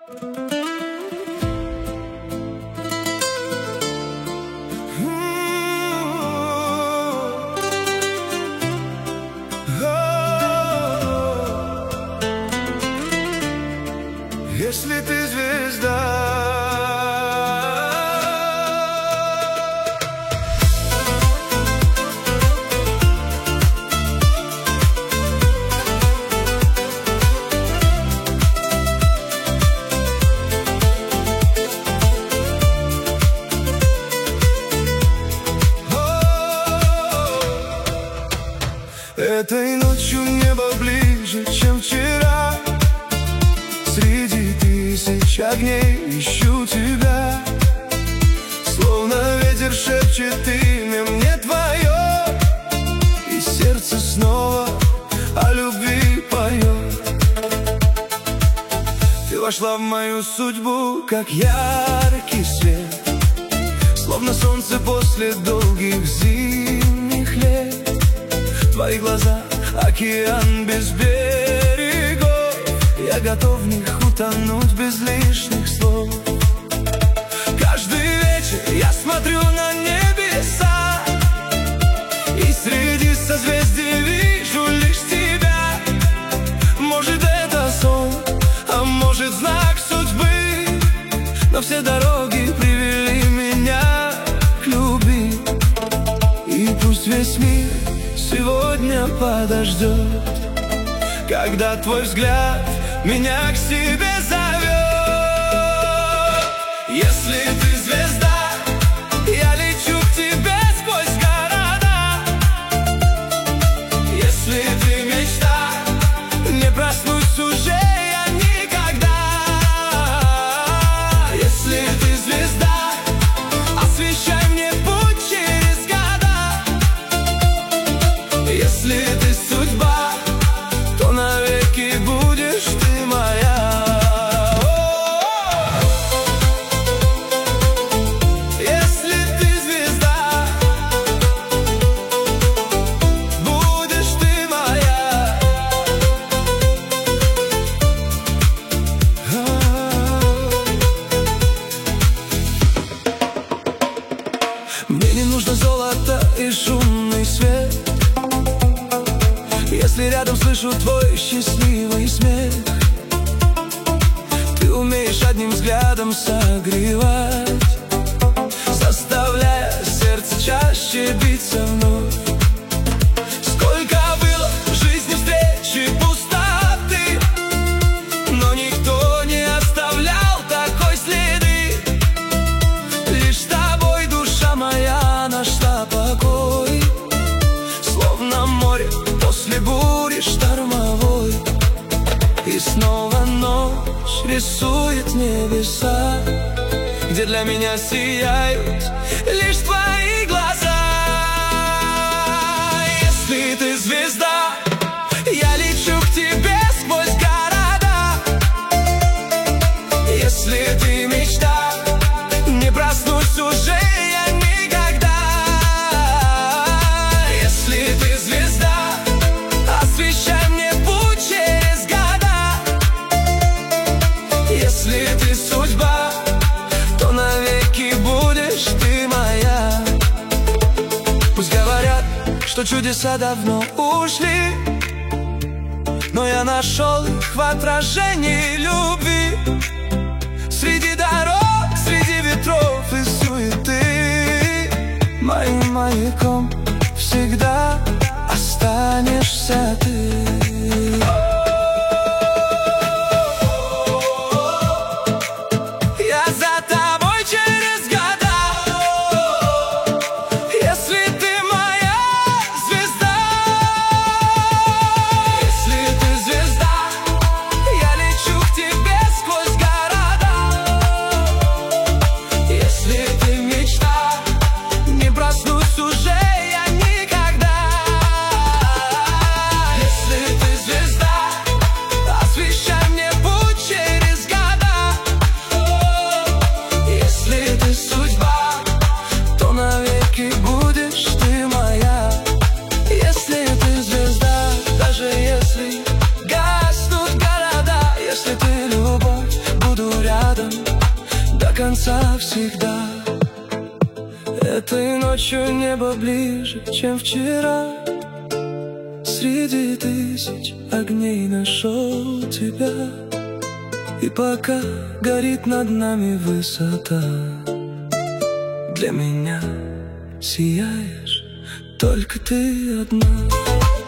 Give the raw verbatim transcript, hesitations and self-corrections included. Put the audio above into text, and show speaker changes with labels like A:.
A: Если ты звезда, этой ночью небо ближе, чем вчера. Среди тысяч огней ищу тебя, словно ветер шепчет имя мне твое, и сердце снова о любви поет. Ты вошла в мою судьбу, как яркий свет, словно солнце после долгих зимних лет. Твои глаза — океан без берегов, я готов в них утонуть без лишних слов. Каждый вечер я смотрю на небеса, и среди созвездий вижу лишь тебя. Может, это сон, а может, знак судьбы, но все дороги привели меня к любви. И пусть весь мир сегодня подождет, когда твой взгляд меня к себе зовет. Если ты звезда, я лечу к тебе сквозь города. Если ты мечта, не проснусь уже я никогда. Если ты звезда, освещай мне путь через года. Если ты судьба, то навеки будешь ты моя. Если ты звезда, будешь ты моя. Мне не нужно золото и шумный свет, если рядом слышу твой счастливый смех. Ты умеешь одним взглядом согревать, заставляя сердце чаще биться вновь. Сколько было в жизни встреч и пустоты, но никто не оставлял такой следы. Лишь с тобой душа моя нашла покой, словно море после бури штормовой. И снова ночь рисует небеса, где для меня сияют лишь твои глаза. Если ты звезда, я лечу к тебе сквозь города. Если ты мечта, не проснусь уже я никогда. Если ты звезда, освещай мне путь через года. Если ты судьба, то навеки будешь ты моя. Пусть говорят, что чудеса давно ушли, но я нашел их в отражении любви. Среди дорог, среди ветров и суеты, моим маяком всегда останешься ты. Я за тобой через года. Если ты моя звезда, если ты звезда, я лечу к тебе сквозь города. Если ты мечта, не проснусь уже я никогда. Если ты звезда, освещай мне путь через года. Если ты судьба, то навеки будешь ты моя. Если ты звезда, даже если гаснут города, если ты любовь, буду рядом. конца всегда. Этой ночью небо ближе, чем вчера. Среди тысяч огней нашел тебя. И пока горит над нами высота, для меня сияешь только ты одна.